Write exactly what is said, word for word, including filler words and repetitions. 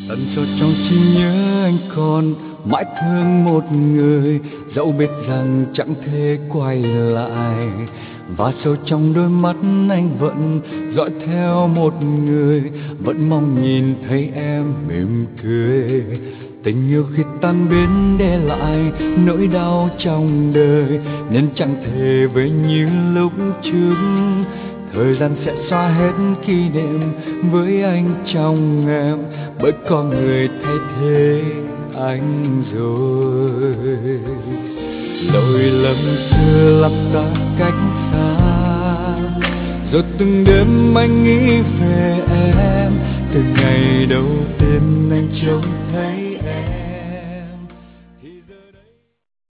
ẩn sâu trong trí nhớ anh còn mãi thương một người, dẫu biết rằng chẳng thể quay lại. Và sâu trong đôi mắt anh vẫn dõi theo một người, vẫn mong nhìn thấy em mỉm cười. Tình yêu khi tan biến để lại nỗi đau trong đời, nên chẳng thể về như lúc trước. Thời gian sẽ xóa hết kỷ niệm với anh trong em, bởi có người thay thế anh rồi. Lỗi lầm xưa lặp ta cách xa, rồi từng đêm anh nghĩ về em. Từ ngày đầu tiên anh trông thấy